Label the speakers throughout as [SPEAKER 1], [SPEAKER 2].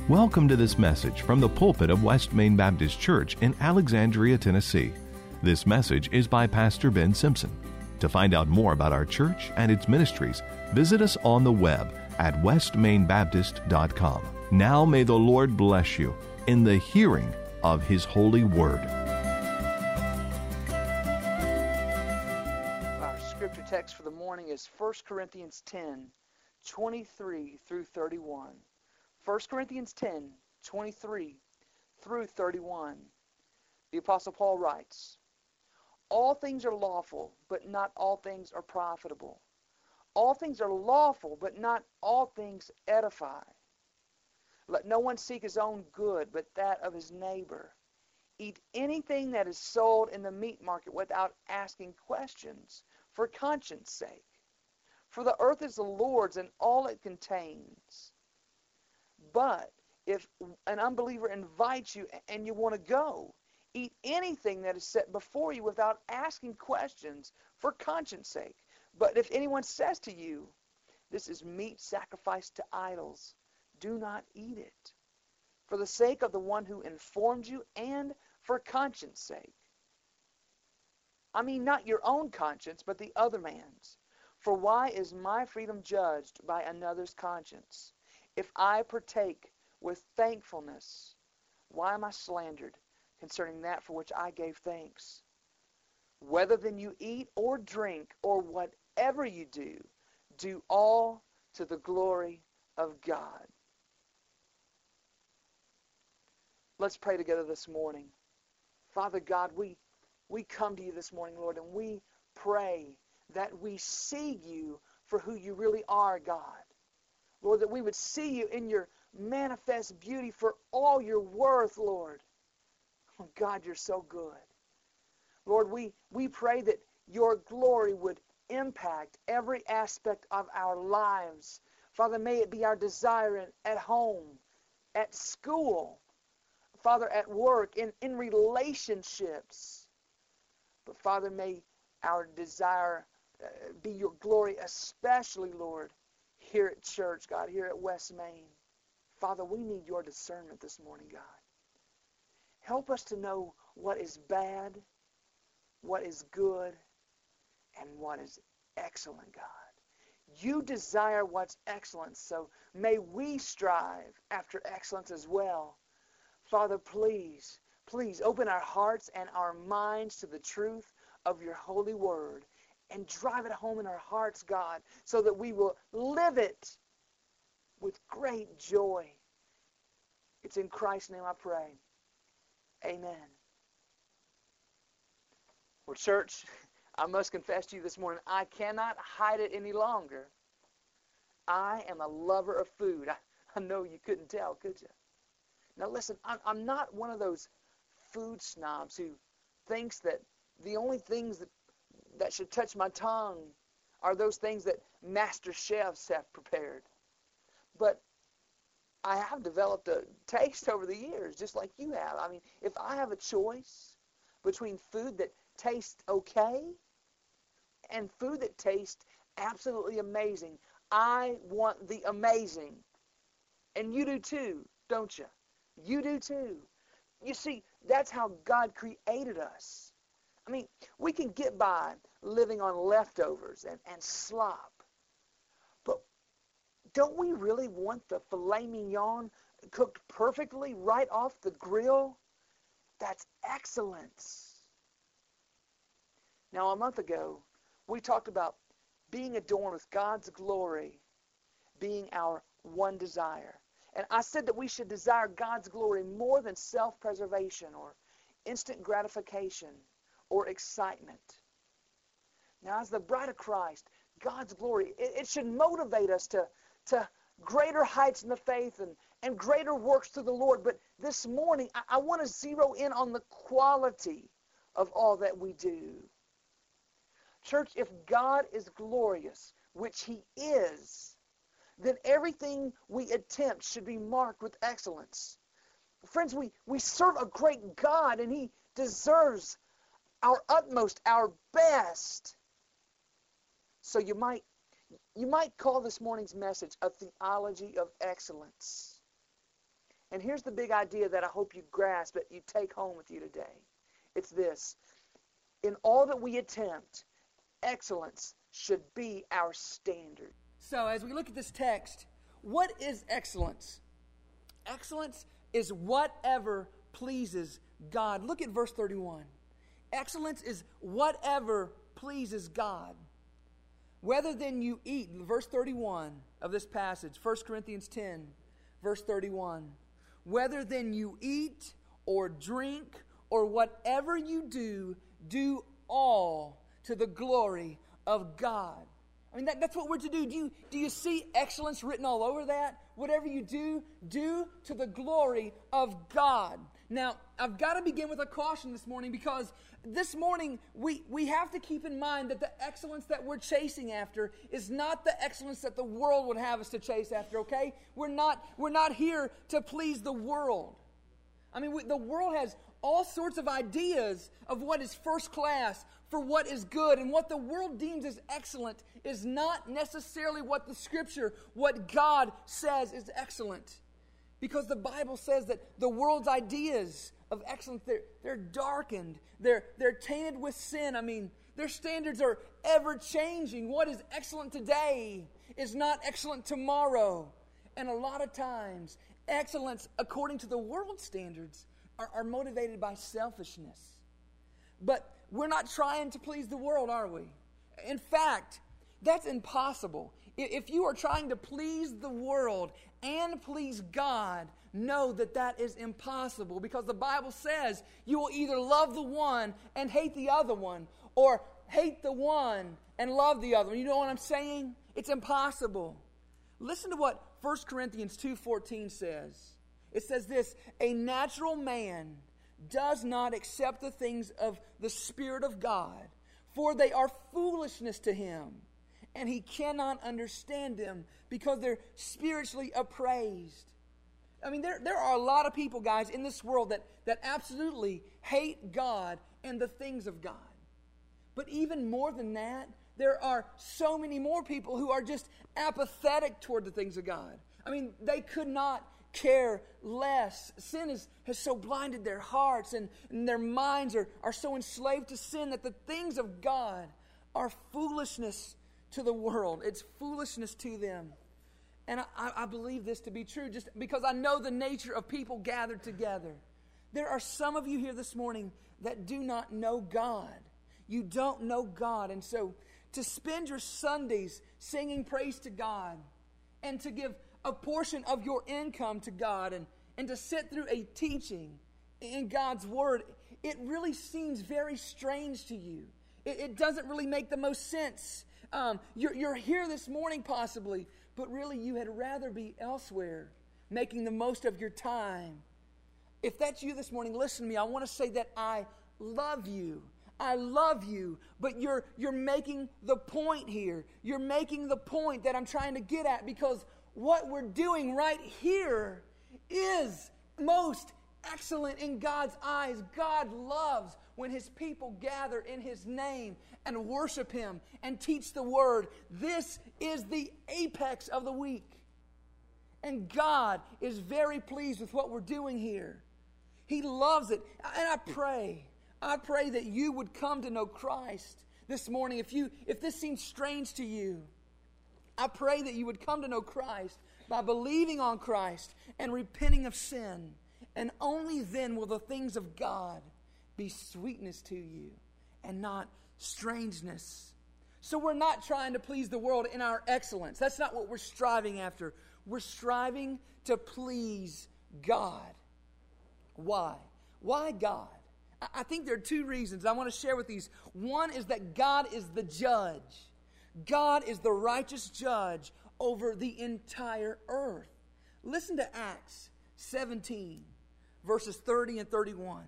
[SPEAKER 1] Welcome to this message from the pulpit of West Main Baptist Church in Alexandria, Tennessee. This message is by Pastor Ben Simpson. To find out more about our church and its ministries, visit us on the web at westmainbaptist.com. Now may the Lord bless you in the hearing of His holy word.
[SPEAKER 2] Our scripture text for the morning is 1 Corinthians 10, 23 through 31. 1 Corinthians 10, 23 through 31. The Apostle Paul writes, "All things are lawful, but not all things are profitable. All things are lawful, but not all things edify. Let no one seek his own good, but that of his neighbor. Eat anything that is sold in the meat market without asking questions, for conscience sake. For the earth is the Lord's and all it contains. But if an unbeliever invites you and you want to go, eat anything that is set before you without asking questions for conscience sake. But if anyone says to you, 'This is meat sacrificed to idols,' do not eat it, for the sake of the one who informed you and for conscience sake. I mean, not your own conscience, but the other man's. For why is my freedom judged by another's conscience? If I partake with thankfulness, why am I slandered concerning that for which I gave thanks? Whether then you eat or drink or whatever you do, do all to the glory of God." Let's pray together this morning. Father God, we come to you this morning, Lord, and we pray that we see you for who you really are, God. Lord, that we would see you in your manifest beauty for all your worth, Lord. Oh, God, you're so good. Lord, we pray that your glory would impact every aspect of our lives. Father, may it be our desire at home, at school, Father, at work, in relationships. But Father, may our desire be your glory, especially, Lord, here at church, God, here at West Main. Father, we need your discernment this morning, God. Help us to know what is bad, what is good, and what is excellent, God. You desire what's excellent, so may we strive after excellence as well. Father, please open our hearts and our minds to the truth of your holy word and drive it home in our hearts, God, so that we will live it with great joy. It's in Christ's name I pray. Amen. Well, church, I must confess to you this morning, I cannot hide it any longer. I am a lover of food. I know you couldn't tell, could you? Now listen, I'm not one of those food snobs who thinks that the only things that should touch my tongue are those things that master chefs have prepared. But I have developed a taste over the years, just like you have. I mean, if I have a choice between food that tastes okay and food that tastes absolutely amazing, I want the amazing. And you do too, don't you? You do too. You see, that's how God created us. I mean, we can get by living on leftovers and slop. But don't we really want the filet mignon cooked perfectly right off the grill? That's excellence. Now, a month ago, we talked about being adorned with God's glory being our one desire. And I said that we should desire God's glory more than self-preservation or instant gratification or excitement. Now, as the bride of Christ, God's glory, it should motivate us to greater heights in the faith and greater works through the Lord. But this morning, I want to zero in on the quality of all that we do. Church, if God is glorious, which He is, then everything we attempt should be marked with excellence. Friends, we serve a great God, and He deserves our utmost, our best. So you might call this morning's message a theology of excellence. And here's the big idea that I hope you grasp, that you take home with you today. It's this. In all that we attempt, excellence should be our standard. So as we look at this text, what is excellence? Excellence is whatever pleases God. Look at verse 31. Excellence is whatever pleases God. Whether then you eat, verse 31 of this passage, 1 Corinthians 10, verse 31. Whether then you eat or drink or whatever you do, do all to the glory of God. I mean, that's what we're to do. Do you see excellence written all over that? Whatever you do, do to the glory of God. Now, I've got to begin with a caution this morning, because this morning we have to keep in mind that the excellence that we're chasing after is not the excellence that the world would have us to chase after, okay? We're not here to please the world. I mean, the world has all sorts of ideas of what is first class, for what is good, and what the world deems as excellent is not necessarily what the Scripture, what God says is excellent. Because the Bible says that the world's ideas of excellence, they're darkened, they're tainted with sin. I mean, their standards are ever-changing. What is excellent today is not excellent tomorrow. And a lot of times, excellence, according to the world's standards, are motivated by selfishness. But we're not trying to please the world, are we? In fact, that's impossible. If you are trying to please the world and please God, know that that is impossible, because the Bible says you will either love the one and hate the other one, or hate the one and love the other one. You know what I'm saying? It's impossible. Listen to what 1 Corinthians 2:14 says. It says this: a natural man does not accept the things of the Spirit of God, for they are foolishness to him, and he cannot understand them, because they're spiritually appraised. I mean, there are a lot of people, guys, in this world that absolutely hate God and the things of God. But even more than that, there are so many more people who are just apathetic toward the things of God. I mean, they could not care less. Sin has so blinded their hearts, and their minds are so enslaved to sin, that the things of God are foolishness to the world. It's foolishness to them. And I believe this to be true just because I know the nature of people gathered together. There are some of you here this morning that do not know God. You don't know God. And so to spend your Sundays singing praise to God, and to give a portion of your income to God, and to sit through a teaching in God's Word, it really seems very strange to you. It doesn't really make the most sense. You're here this morning possibly, but really you had rather be elsewhere, making the most of your time. If that's you this morning, listen to me. I want to say that I love you. I love you, but you're making the point here. You're making the point that I'm trying to get at, because what we're doing right here is most excellent in God's eyes. God loves when His people gather in His name and worship Him and teach the Word. This is the apex of the week. And God is very pleased with what we're doing here. He loves it. And I pray that you would come to know Christ this morning. If this seems strange to you, I pray that you would come to know Christ by believing on Christ and repenting of sin. And only then will the things of God be sweetness to you and not strangeness. So we're not trying to please the world in our excellence. That's not what we're striving after. We're striving to please God. Why? Why God? I think there are two reasons I want to share with these. One is that God is the judge. God is the righteous judge over the entire earth. Listen to Acts 17, verses 30 and 31.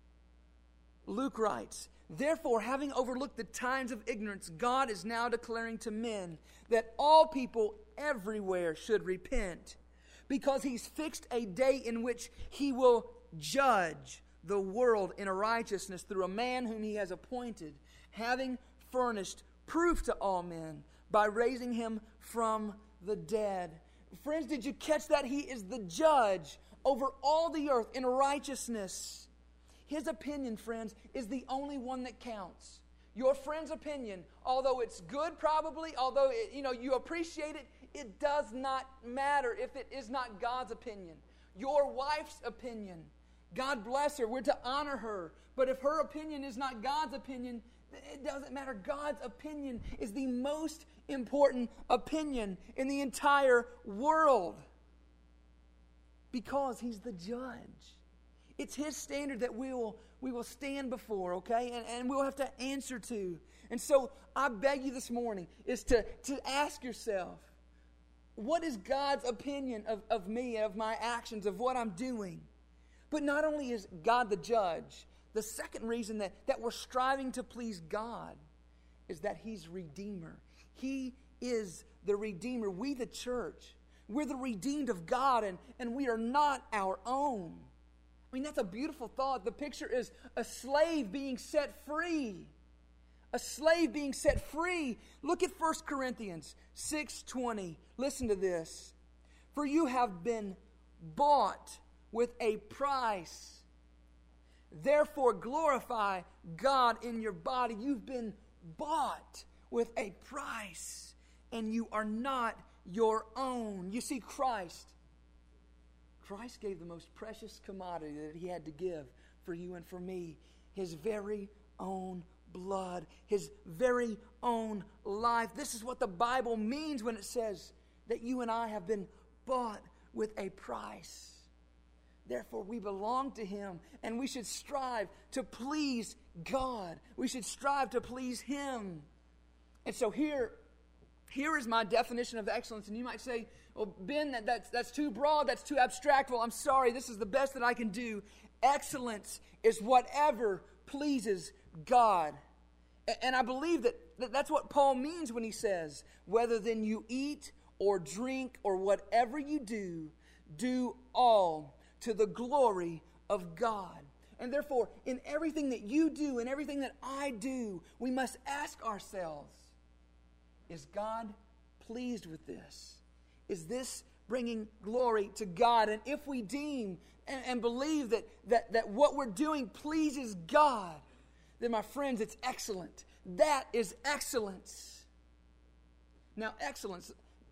[SPEAKER 2] Luke writes, "Therefore, having overlooked the times of ignorance, God is now declaring to men that all people everywhere should repent, because He's fixed a day in which He will judge the world in righteousness through a man whom He has appointed, having furnished proof to all men by raising Him from the dead." Friends, did you catch that? He is the judge over all the earth in righteousness. His opinion, friends, is the only one that counts. Your friend's opinion, although it's good probably, although you appreciate it, it does not matter if it is not God's opinion. Your wife's opinion, God bless her, we're to honor her. But if her opinion is not God's opinion, it doesn't matter. God's opinion is the most important opinion in the entire world because He's the judge. It's His standard that we will stand before, okay? And we'll have to answer to. And so I beg you this morning is to ask yourself, what is God's opinion of me, of my actions, of what I'm doing? But not only is God the judge, the second reason that we're striving to please God is that He's Redeemer. He is the Redeemer. We, the church, we're the redeemed of God, and we are not our own. I mean, that's a beautiful thought. The picture is a slave being set free. A slave being set free. Look at 1 Corinthians 6:20. Listen to this. For you have been bought with a price. Therefore glorify God in your body. You've been bought with a price, and you are not your own. You see, Christ gave the most precious commodity that He had to give for you and for me, His very own blood, His very own life. This is what the Bible means when it says that you and I have been bought with a price. Therefore, we belong to Him, and we should strive to please God. We should strive to please Him. And so here is my definition of excellence. And you might say, well, Ben, that's too broad, that's too abstract. Well, I'm sorry, this is the best that I can do. Excellence is whatever pleases God. And I believe that's what Paul means when he says, whether then you eat or drink or whatever you do all to the glory of God. And therefore, in everything that you do and everything that I do, we must ask ourselves, is God pleased with this? Is this bringing glory to God? And if we deem and believe that what we're doing pleases God, then my friends, it's excellent. That is excellence. Now, excellence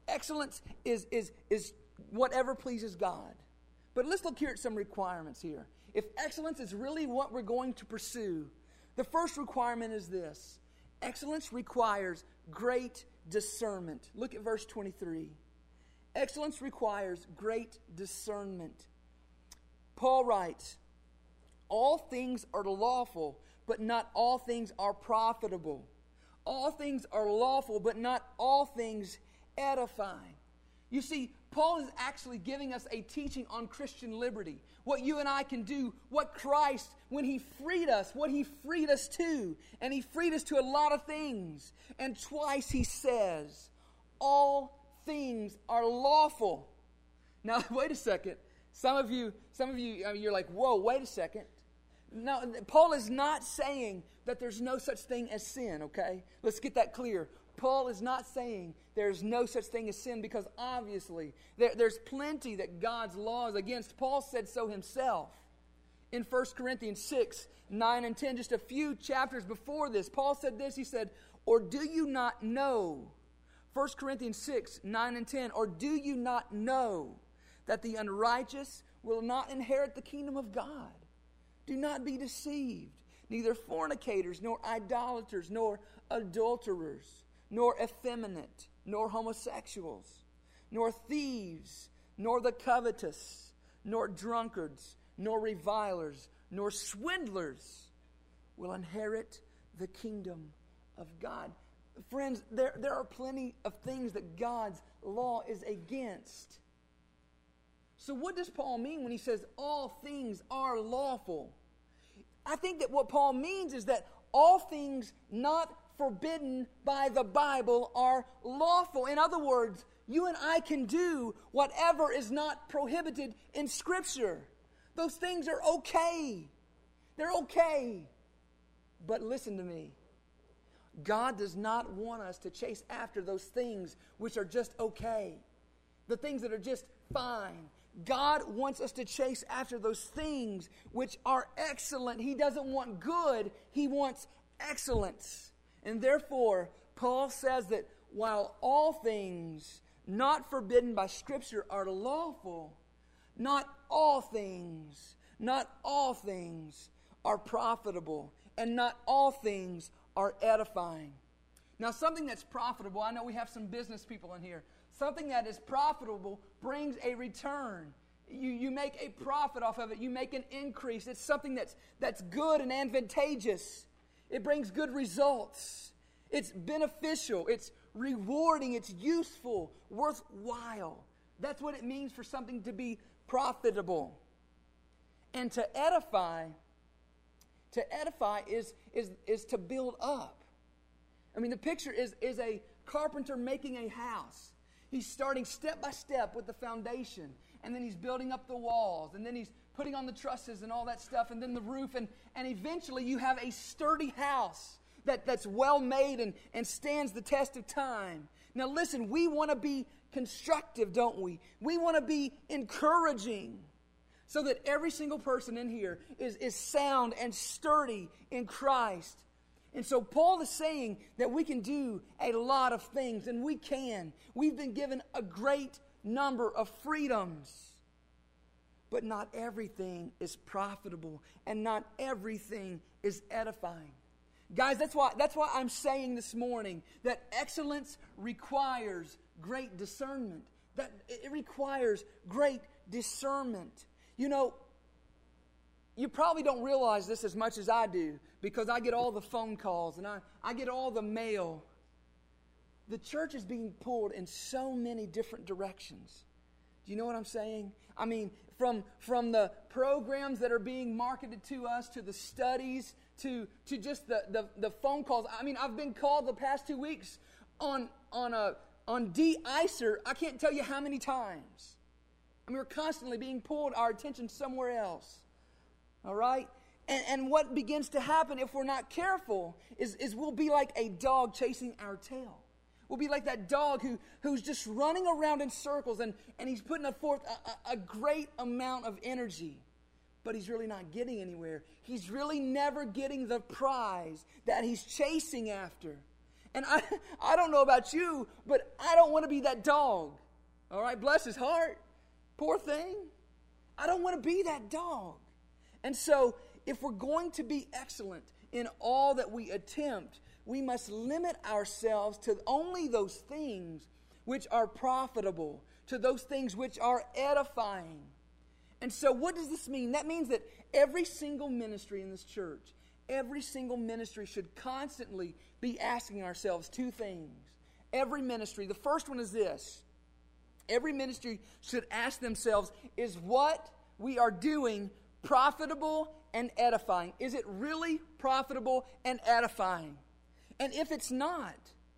[SPEAKER 2] is whatever pleases God. But let's look here at some requirements here. If excellence is really what we're going to pursue, the first requirement is this. Excellence requires great discernment. Look at verse 23. Excellence requires great discernment. Paul writes, all things are lawful, but not all things are profitable. All things are lawful, but not all things edify. You see, Paul is actually giving us a teaching on Christian liberty. What you and I can do, what Christ, when He freed us, what He freed us to. And He freed us to a lot of things. And twice He says, all things are lawful. Now, wait a second. Some of you, you're like, whoa, wait a second. No, Paul is not saying that there's no such thing as sin, okay? Let's get that clear. Paul is not saying there's no such thing as sin, because obviously there's plenty that God's law is against. Paul said so himself. In 1 Corinthians 6, 9 and 10, just a few chapters before this, Paul said this. He said, or do you not know, 1 Corinthians 6, 9 and 10, or do you not know that the unrighteous will not inherit the kingdom of God? Do not be deceived. Neither fornicators, nor idolaters, nor adulterers, nor effeminate, nor homosexuals, nor thieves, nor the covetous, nor drunkards, nor revilers, nor swindlers will inherit the kingdom of God. Friends, there are plenty of things that God's law is against. So what does Paul mean when he says all things are lawful? I think that what Paul means is that all things not forbidden by the Bible are lawful. In other words, you and I can do whatever is not prohibited in Scripture. Those things are okay. They're okay. But listen to me. God does not want us to chase after those things which are just okay. The things that are just fine. God wants us to chase after those things which are excellent. He doesn't want good. He wants excellence. And therefore, Paul says that while all things not forbidden by Scripture are lawful, not all things are profitable, and not all things are edifying. Now, something that's profitable, I know we have some business people in here. Something that is profitable brings a return. You make a profit off of it. You make an increase. It's something that's good and advantageous. It brings good results. It's beneficial. It's rewarding. It's useful, worthwhile. That's what it means for something to be profitable. And to edify is to build up. I mean, the picture is a carpenter making a house. He's starting step by step with the foundation, and then he's building up the walls, and then he's putting on the trusses and all that stuff, and then the roof, and eventually you have a sturdy house that's well made and stands the test of time. Now listen, we want to be constructive, don't we? We want to be encouraging so that every single person in here is sound and sturdy in Christ. And so Paul is saying that we can do a lot of things, and we can. We've been given a great number of freedoms. But not everything is profitable, and not everything is edifying. Guys, that's why I'm saying this morning that excellence requires great discernment. That it requires great discernment. You know, you probably don't realize this as much as I do, because I get all the phone calls and I get all the mail. The church is being pulled in so many different directions. Do you know what I'm saying? I mean, from the programs that are being marketed to us, to the studies, to just the phone calls. I mean, I've been called the past 2 weeks on de-icer. I can't tell you how many times. I mean, we're constantly being pulled our attention somewhere else. All right? And what begins to happen if we're not careful is we'll be like a dog chasing our tail. We'll be like that dog who's just running around in circles and he's putting forth a great amount of energy, but he's really not getting anywhere. He's really never getting the prize that he's chasing after. And I don't know about you, but I don't want to be that dog. All right? Bless his heart. Poor thing. I don't want to be that dog. And so, if we're going to be excellent in all that we attempt, we must limit ourselves to only those things which are profitable, to those things which are edifying. And so what does this mean? That means that every single ministry in this church, every single ministry should constantly be asking ourselves two things. Every ministry, the first one is this. Every ministry should ask themselves, is what we are doing profitable and edifying? Is it really profitable and edifying? And if it's not,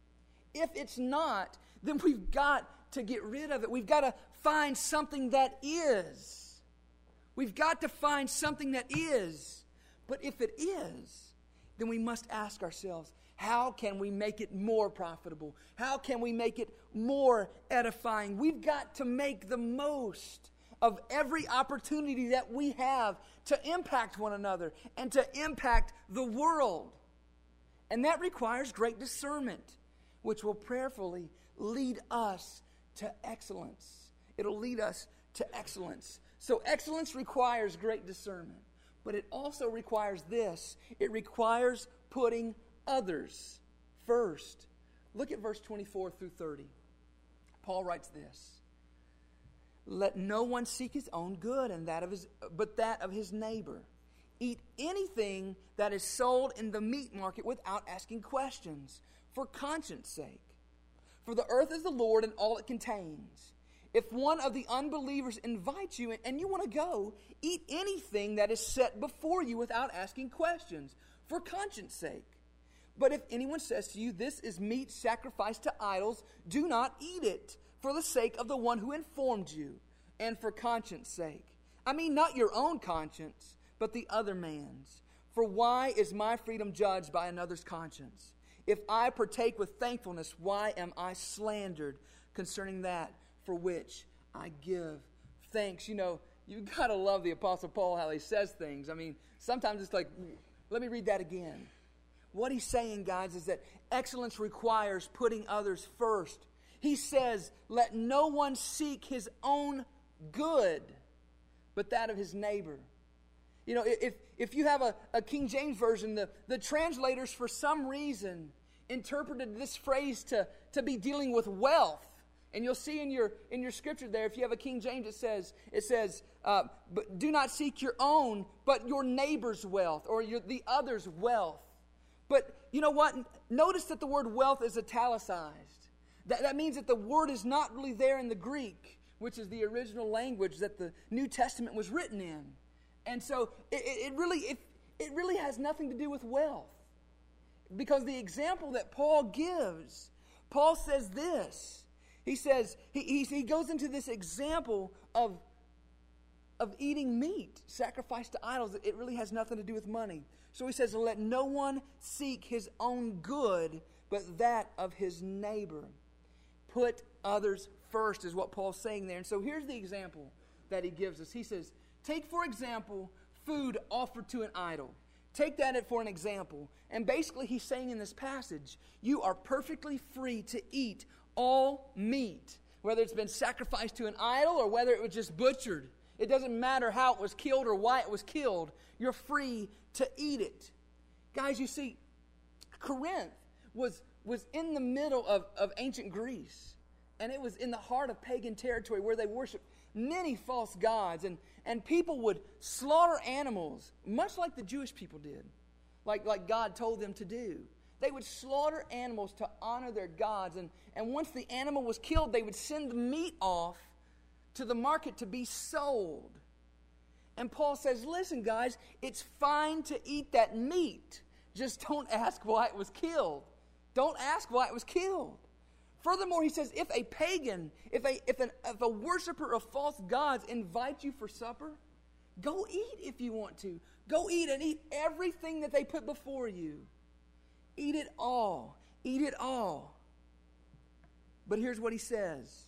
[SPEAKER 2] then we've got to get rid of it. We've got to find something that is. We've got to find something that is. But if it is, then we must ask ourselves, how can we make it more profitable? How can we make it more edifying? We've got to make the most of every opportunity that we have to impact one another and to impact the world. And that requires great discernment, which will prayerfully lead us to excellence. It'll lead us to excellence. So excellence requires great discernment, but it also requires this. It requires putting others first. Look at verse 24 through 30. Paul writes this. Let no one seek his own good but that of his neighbor. Eat anything that is sold in the meat market without asking questions, for conscience sake. For the earth is the Lord and all it contains. If one of the unbelievers invites you and you want to go, eat anything that is set before you without asking questions, for conscience sake. But if anyone says to you, this is meat sacrificed to idols, do not eat it, for the sake of the one who informed you, and for conscience sake. I mean, not your own conscience, but the other man's. For why is my freedom judged by another's conscience? If I partake with thankfulness, why am I slandered concerning that for which I give thanks, you've got to love the Apostle Paul, how he says things. I mean, sometimes it's like, let me read that again. What he's saying, guys, is that excellence requires putting others first. He says, let no one seek his own good, but that of his neighbor. If you have a King James Version, the translators, for some reason, interpreted this phrase to be dealing with wealth. And you'll see in your scripture there, if you have a King James, it says, but do not seek your own, but your neighbor's wealth, or the other's wealth. But you know what? Notice that the word wealth is italicized. That means that the word is not really there in the Greek, which is the original language that the New Testament was written in. And so it really has nothing to do with wealth. Because the example that Paul gives, Paul says this. He says, he goes into this example of eating meat sacrificed to idols. It really has nothing to do with money. So he says, let no one seek his own good, but that of his neighbor. Put others first is what Paul's saying there. And so here's the example that he gives us. He says, take, for example, food offered to an idol. Take that for an example. And basically he's saying in this passage, you are perfectly free to eat all meat, whether it's been sacrificed to an idol or whether it was just butchered. It doesn't matter how it was killed or why it was killed. You're free to eat it. Guys, you see, Corinth was in the middle of ancient Greece. And it was in the heart of pagan territory where they worshiped many false gods. And people would slaughter animals, much like the Jewish people did, like God told them to do. They would slaughter animals to honor their gods. And once the animal was killed, they would send the meat off to the market to be sold. And Paul says, listen, guys, it's fine to eat that meat. Just don't ask why it was killed. Don't ask why it was killed. Furthermore, he says, if a pagan, if a worshiper of false gods invites you for supper, go eat if you want to. Go eat and eat everything that they put before you. Eat it all. Eat it all. But here's what he says.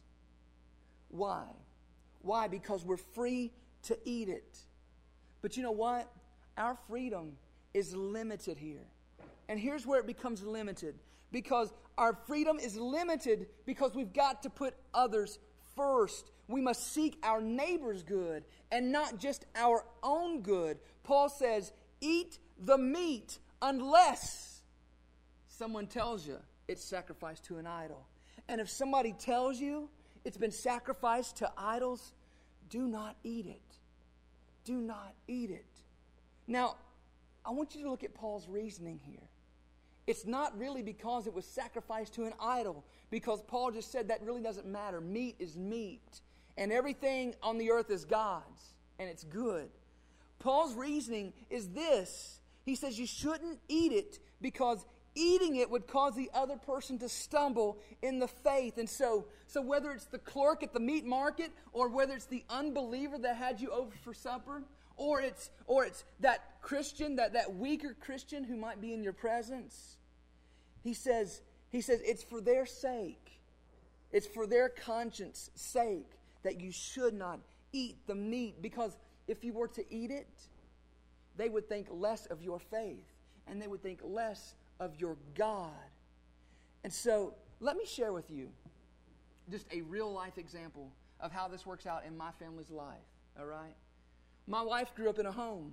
[SPEAKER 2] Why? Why? Because we're free to eat it. But you know what? Our freedom is limited here. And here's where it becomes limited. Because our freedom is limited because we've got to put others first. We must seek our neighbor's good and not just our own good. Paul says, eat the meat unless someone tells you it's sacrificed to an idol. And if somebody tells you it's been sacrificed to idols, do not eat it. Do not eat it. Now, I want you to look at Paul's reasoning here. It's not really because it was sacrificed to an idol, because Paul just said that really doesn't matter. Meat is meat, and everything on the earth is God's, and it's good. Paul's reasoning is this. He says you shouldn't eat it because eating it would cause the other person to stumble in the faith. And so whether it's the clerk at the meat market, or whether it's the unbeliever that had you over for supper, or it's that Christian, that weaker Christian who might be in your presence, he says it's for their sake, it's for their conscience sake that you should not eat the meat, because if you were to eat it, they would think less of your faith, and they would think less of your God. And so let me share with you just a real life example of how this works out in my family's life. All right? My wife grew up in a home,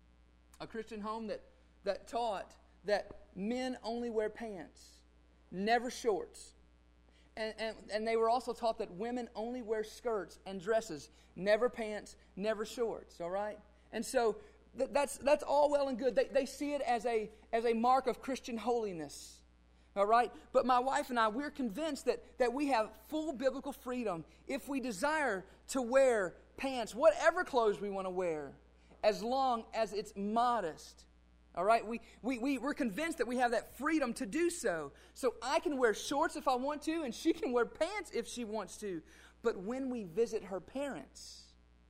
[SPEAKER 2] a Christian home that taught that men only wear pants, never shorts. And they were also taught that women only wear skirts and dresses, never pants, never shorts. All right? And so that's all well and good. They see it as a mark of Christian holiness. All right? But my wife and I, we're convinced that we have full biblical freedom if we desire to wear pants, whatever clothes we want to wear, as long as it's modest. All right? We're convinced that we have that freedom to do so. So I can wear shorts if I want to, and she can wear pants if she wants to. But when we visit her parents,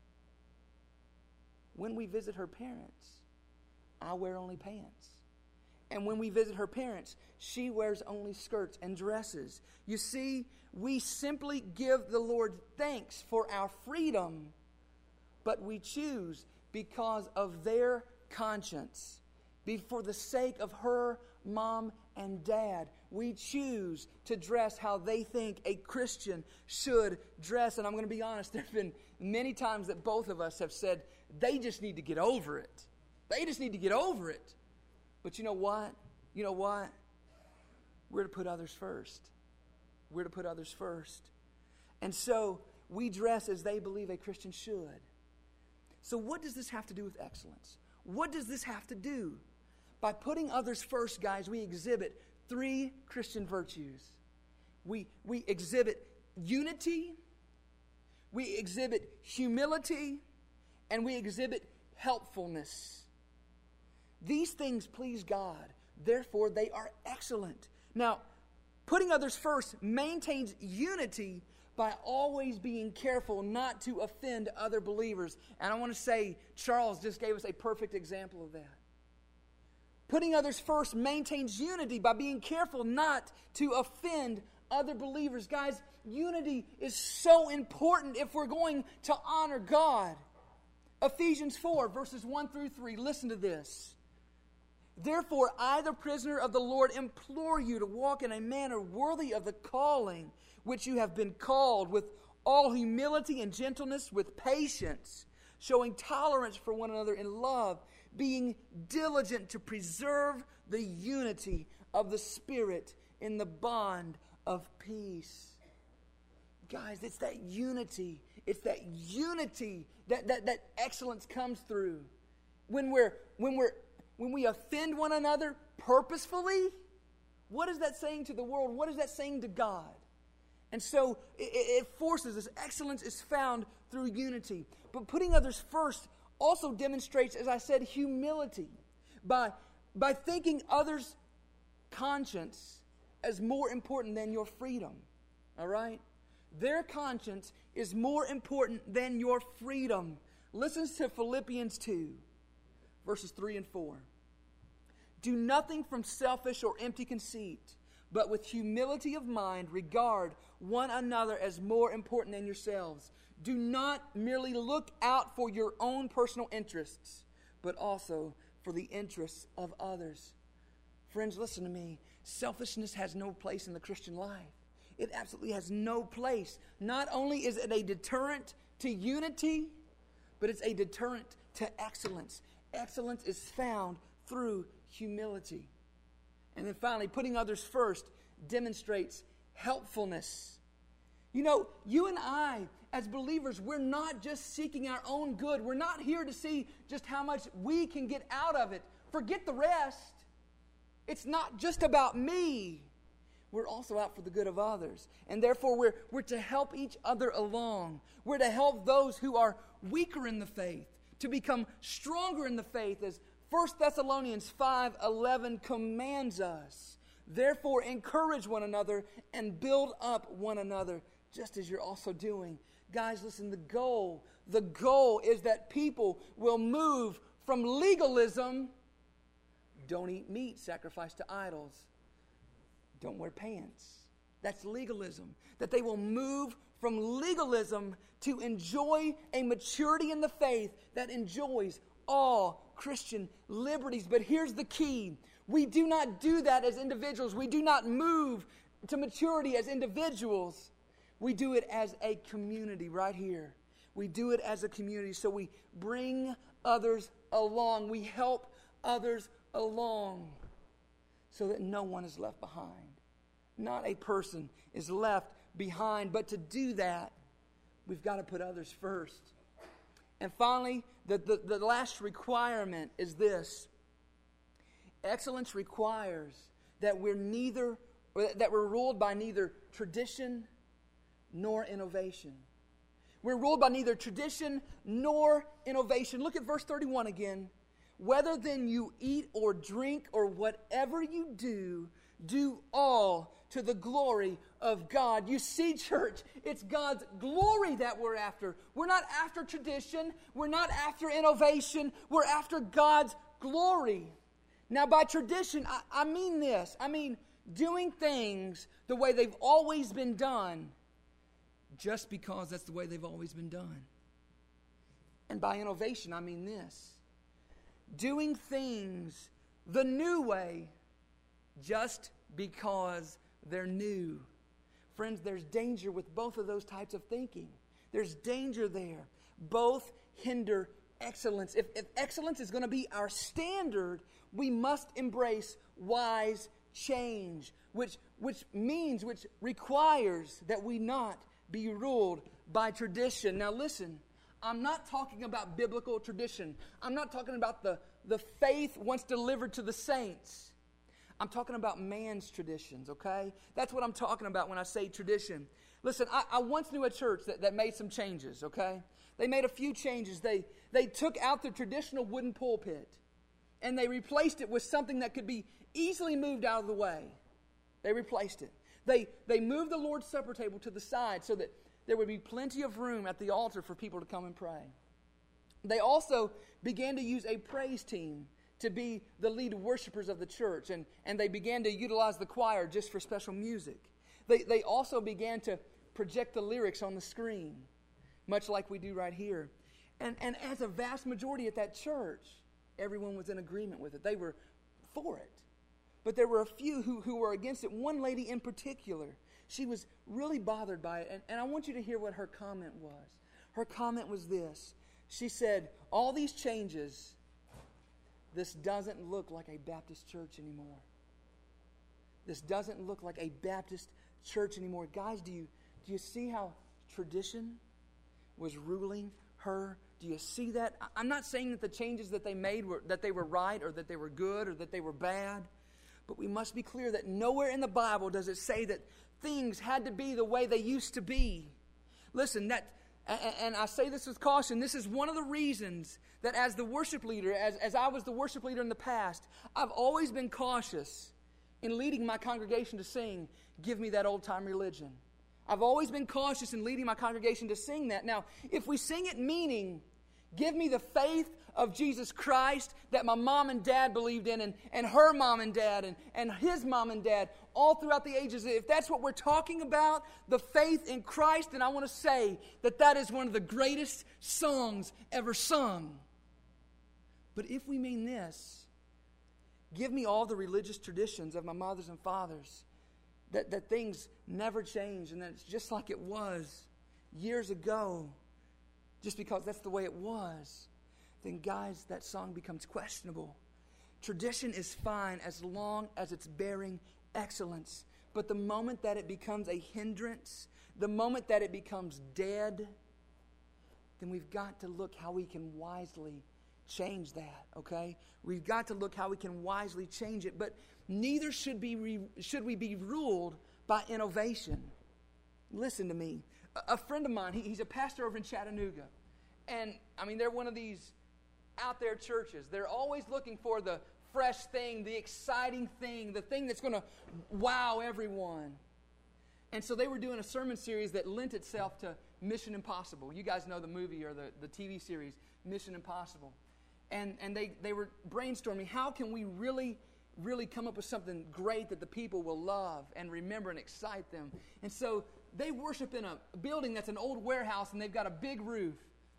[SPEAKER 2] I wear only pants. And when we visit her parents, she wears only skirts and dresses. You see, we simply give the Lord thanks for our freedom but we choose because of their conscience. For the sake of her mom and dad, we choose to dress how they think a Christian should dress. And I'm going to be honest, there have been many times that both of us have said, they just need to get over it. They just need to get over it. But you know what? You know what? We're to put others first. We're to put others first. And so we dress as they believe a Christian should. So what does this have to do with excellence? What does this have to do? By putting others first, guys, we exhibit 3 Christian virtues. We exhibit unity, we exhibit humility, and we exhibit helpfulness. These things please God. Therefore, they are excellent. Now, putting others first maintains unity by always being careful not to offend other believers. And I want to say, Charles just gave us a perfect example of that. Putting others first maintains unity by being careful not to offend other believers. Guys, unity is so important if we're going to honor God. Ephesians 4, verses 1 through 3. Listen to this. Therefore, I, the prisoner of the Lord, implore you to walk in a manner worthy of the calling which you have been called, with all humility and gentleness, with patience, showing tolerance for one another in love, being diligent to preserve the unity of the Spirit in the bond of peace. Guys, it's that unity. It's that unity that excellence comes through. When we offend one another purposefully, what is that saying to the world? What is that saying to God? And so it forces us. Excellence is found through unity. But putting others first also demonstrates, as I said, humility. By thinking others' conscience as more important than your freedom. All right? Their conscience is more important than your freedom. Listen to Philippians 2, verses 3 and 4. Do nothing from selfish or empty conceit, but with humility of mind regard one another as more important than yourselves. Do not merely look out for your own personal interests, but also for the interests of others. Friends, listen to me. Selfishness has no place in the Christian life. It absolutely has no place. Not only is it a deterrent to unity, but it's a deterrent to excellence. Excellence is found through humility. And then finally, putting others first demonstrates helpfulness. You know, you and I, as believers, we're not just seeking our own good. We're not here to see just how much we can get out of it. Forget the rest. It's not just about me. We're also out for the good of others. And therefore, we're to help each other along. We're to help those who are weaker in the faith to become stronger in the faith, as 1 Thessalonians 5:11 commands us. Therefore, encourage one another and build up one another, just as you're also doing. Guys, listen, the goal is that people will move from legalism, don't eat meat sacrificed to idols, don't wear pants. That's legalism. That they will move from legalism to enjoy a maturity in the faith that enjoys all Christian liberties. But here's the key. We do not do that as individuals. We do not move to maturity as individuals. We do it as a community right here. We do it as a community. So we bring others along. We help others along so that no one is left behind. Not a person is left behind. But to do that, we've got to put others first. And finally, the last requirement is this. Excellence requires that we're ruled by neither tradition nor innovation. We're ruled by neither tradition nor innovation. Look at verse 31 again. Whether then you eat or drink or whatever you do, do all to the glory of God. You see, church, it's God's glory that we're after. We're not after tradition. We're not after innovation. We're after God's glory. Now, by tradition, I mean this. I mean doing things the way they've always been done just because that's the way they've always been done.
[SPEAKER 3] And by innovation, I mean this: doing things the new way just because they're new. Friends, there's danger with both of those types of thinking. There's danger there. Both hinder excellence. If excellence is going to be our standard, we must embrace wise change, which requires that we not be ruled by tradition. Now listen, I'm not talking about biblical tradition. I'm not talking about the faith once delivered to the saints. I'm talking about man's traditions, okay? That's what I'm talking about when I say tradition. Listen, I once knew a church that made some changes, okay? They made a few changes. They took out the traditional wooden pulpit and they replaced it with something that could be easily moved out of the way. They replaced it. They moved the Lord's Supper table to the side so that there would be plenty of room at the altar for people to come and pray. They also began to use a praise team to be the lead worshipers of the church, and they began to utilize the choir just for special music. They also began to project the lyrics on the screen, much like we do right here. And as a vast majority at that church, everyone was in agreement with it. They were for it. But there were a few who were against it. One lady in particular, she was really bothered by it. And I want you to hear what her comment was. Her comment was this. She said, all these changes, this doesn't look like a Baptist church anymore. This doesn't look like a Baptist church anymore. Guys, do you see how tradition was ruling her? Do you see that? I'm not saying that the changes that they made that they were right or that they were good or that they were bad. But we must be clear that nowhere in the Bible does it say that things had to be the way they used to be. Listen, and I say this with caution, this is one of the reasons that as the worship leader, as I was the worship leader in the past, I've always been cautious in leading my congregation to sing, "Give Me That Old Time Religion." I've always been cautious in leading my congregation to sing that. Now, if we sing it meaning, "Give me the faith of Jesus Christ that my mom and dad believed in, and her mom and dad, and his mom and dad, all throughout the ages," if that's what we're talking about, the faith in Christ, then I want to say that is one of the greatest songs ever sung. But if we mean this, give me all the religious traditions of my mothers and fathers, that things never change, and that it's just like it was years ago, just because that's the way it was, then guys, that song becomes questionable. Tradition is fine as long as it's bearing excellence. But the moment that it becomes a hindrance, the moment that it becomes dead, then we've got to look how we can wisely change that, okay? We've got to look how we can wisely change it. But neither should we be ruled by innovation. Listen to me. A friend of mine, he's a pastor over in Chattanooga. And, I mean, they're one of these out there churches. They're always looking for the fresh thing, the exciting thing, the thing that's going to wow everyone. And so they were doing a sermon series that lent itself to Mission Impossible. You guys know the movie or the TV series, Mission Impossible. And they were brainstorming, how can we really come up with something great that the people will love and remember and excite them. And so they worship in a building that's an old warehouse, and they've got a big roof.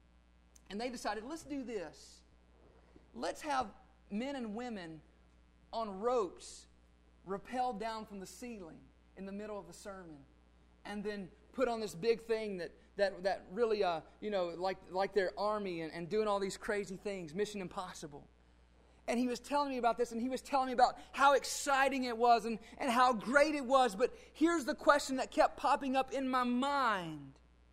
[SPEAKER 3] And they decided, let's do this. Let's have men and women on ropes rappelled down from the ceiling in the middle of the sermon, and then put on this big thing that really, like their army and doing all these crazy things, Mission Impossible. And he was telling me about this, and he was telling me about how exciting it was and how great it was. But here's the question that kept popping up in my mind.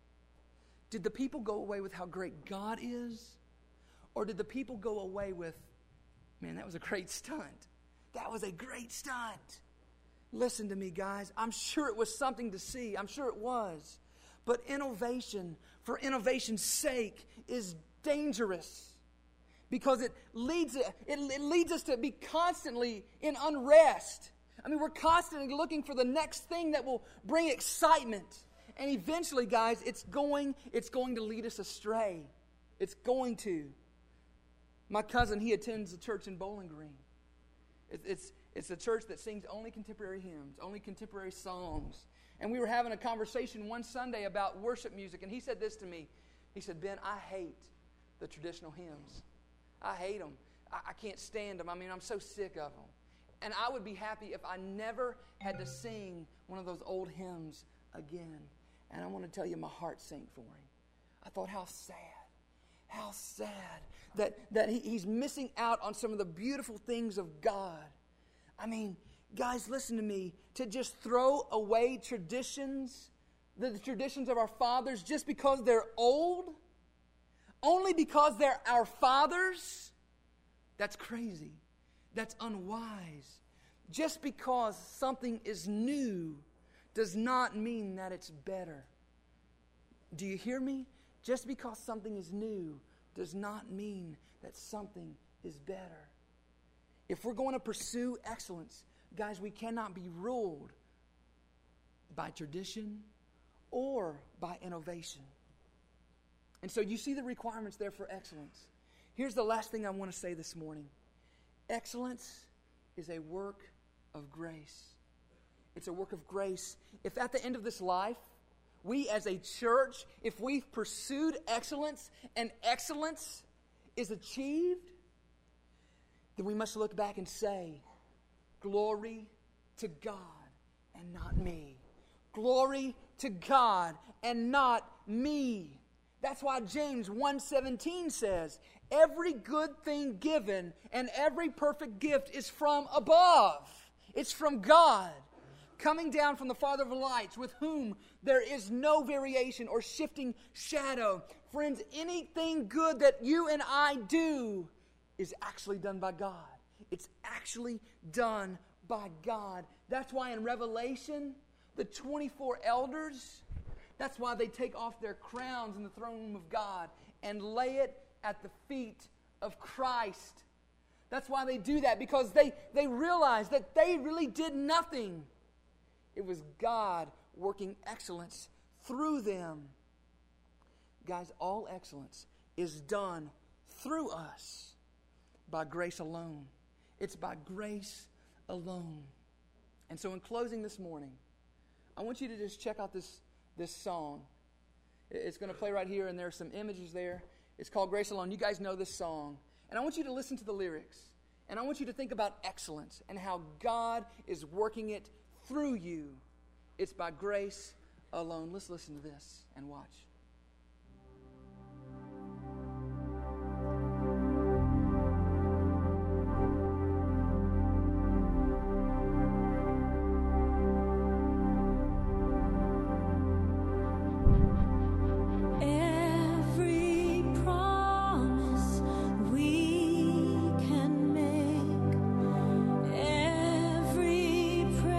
[SPEAKER 3] Did the people go away with how great God is? Or did the people go away with, man, that was a great stunt. That was a great stunt. Listen to me, guys. I'm sure it was something to see. I'm sure it was. But innovation, for innovation's sake, is dangerous. Because it leads us to be constantly in unrest. I mean, we're constantly looking for the next thing that will bring excitement. And eventually, guys, it's going to lead us astray. It's going to. My cousin, he attends a church in Bowling Green. It's a church that sings only contemporary hymns, only contemporary songs. And we were having a conversation one Sunday about worship music, and he said this to me. He said, "Ben, I hate the traditional hymns. I hate them. I can't stand them. I mean, I'm so sick of them. And I would be happy if I never had to sing one of those old hymns again. And I want to tell you, my heart sank for him. I thought, how sad that he's missing out on some of the beautiful things of God. I mean, guys, listen to me. To just throw away traditions, the traditions of our fathers, just because they're old, only because they're our fathers, that's crazy. That's unwise. Just because something is new does not mean that it's better. Do you hear me? Just because something is new does not mean that something is better. If we're going to pursue excellence, guys, we cannot be ruled by tradition or by innovation. And so you see the requirements there for excellence. Here's the last thing I want to say this morning. Excellence is a work of grace. It's a work of grace. If at the end of this life, we as a church, if we've pursued excellence and excellence is achieved, then we must look back and say, glory to God and not me. Glory to God and not me. That's why James 1:17 says, every good thing given and every perfect gift is from above. It's from God, coming down from the Father of lights, with whom there is no variation or shifting shadow. Friends, anything good that you and I do is actually done by God. It's actually done by God. That's why in Revelation, the 24 elders, that's why they take off their crowns in the throne room of God and lay it at the feet of Christ. That's why they do that, because they realize that they really did nothing. It was God working excellence through them. Guys, all excellence is done through us by grace alone. It's by grace alone. And so in closing this morning, I want you to just check out this song. It's going to play right here, and there are some images there. It's called Grace Alone. You guys know this song. And I want you to listen to the lyrics. And I want you to think about excellence and how God is working it through you. It's by grace alone. Let's listen to this and watch.
[SPEAKER 4] Every prayer and step of faith,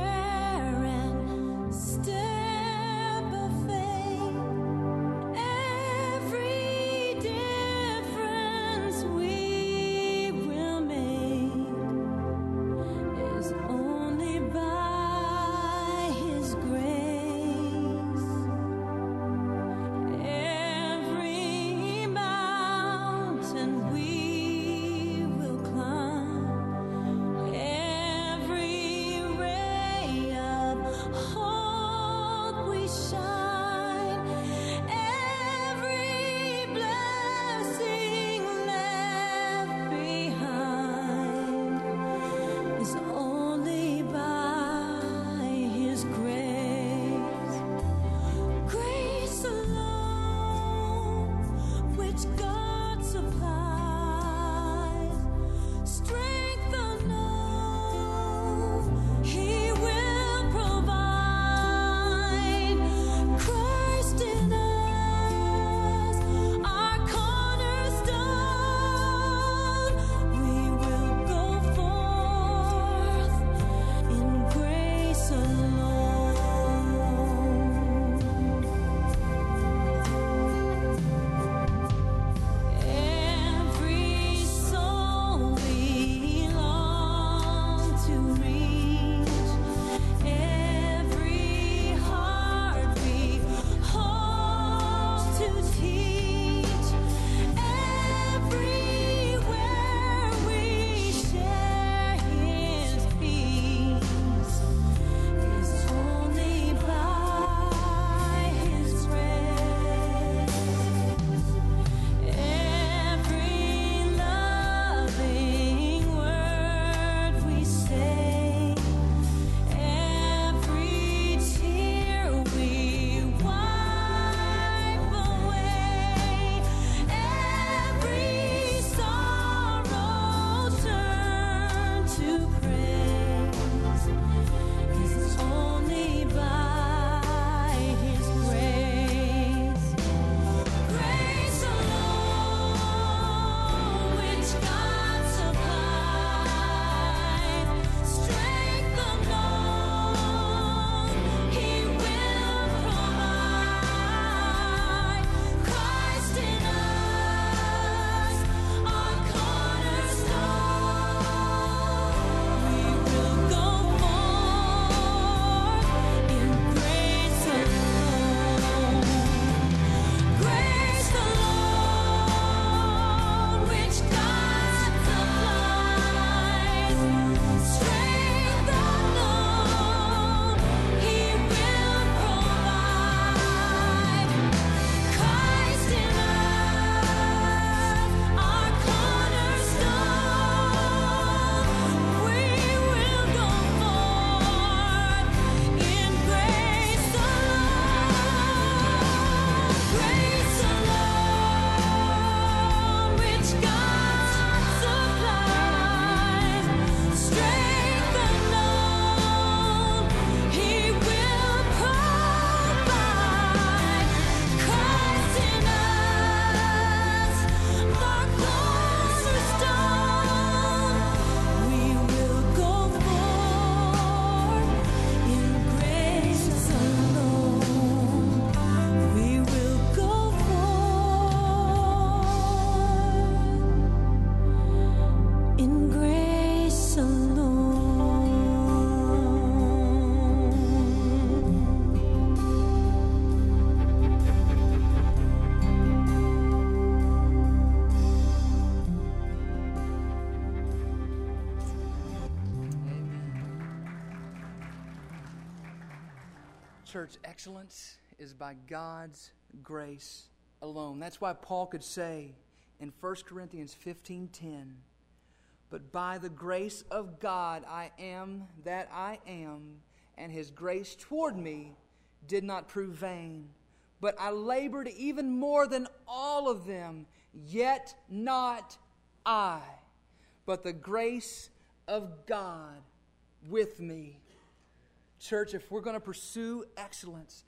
[SPEAKER 3] Church, excellence is by God's grace alone. That's why Paul could say in 1 Corinthians 15:10, "But by the grace of God I am that I am, and His grace toward me did not prove vain. But I labored even more than all of them, yet not I, but the grace of God with me." Church, if we're going to pursue excellence,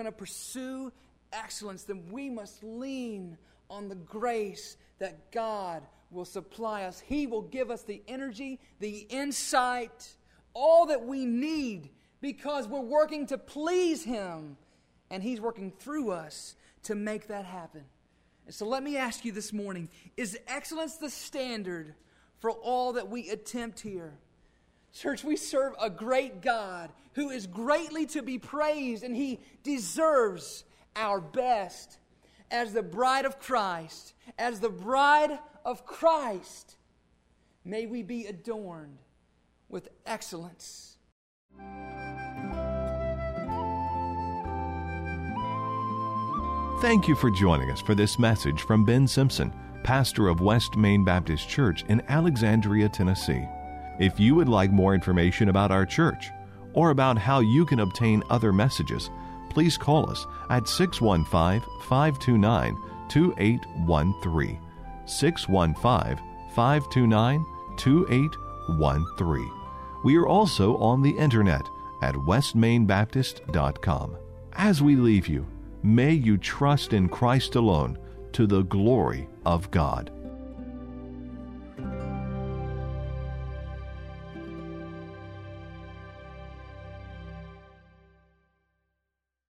[SPEAKER 3] then we must lean on the grace that God will supply us. He will give us the energy, the insight, all that we need, because we're working to please Him, and He's working through us to make that happen. And so let me ask you this morning, is excellence the standard for all that we attempt here? Church, we serve a great God who is greatly to be praised, and He deserves our best. As the bride of Christ, may we be adorned with excellence.
[SPEAKER 1] Thank you for joining us for this message from Ben Simpson, pastor of West Main Baptist Church in Alexandria, Tennessee. If you would like more information about our church or about how you can obtain other messages, please call us at 615-529-2813. 615-529-2813. We are also on the internet at westmainbaptist.com. As we leave you, may you trust in Christ alone to the glory of God.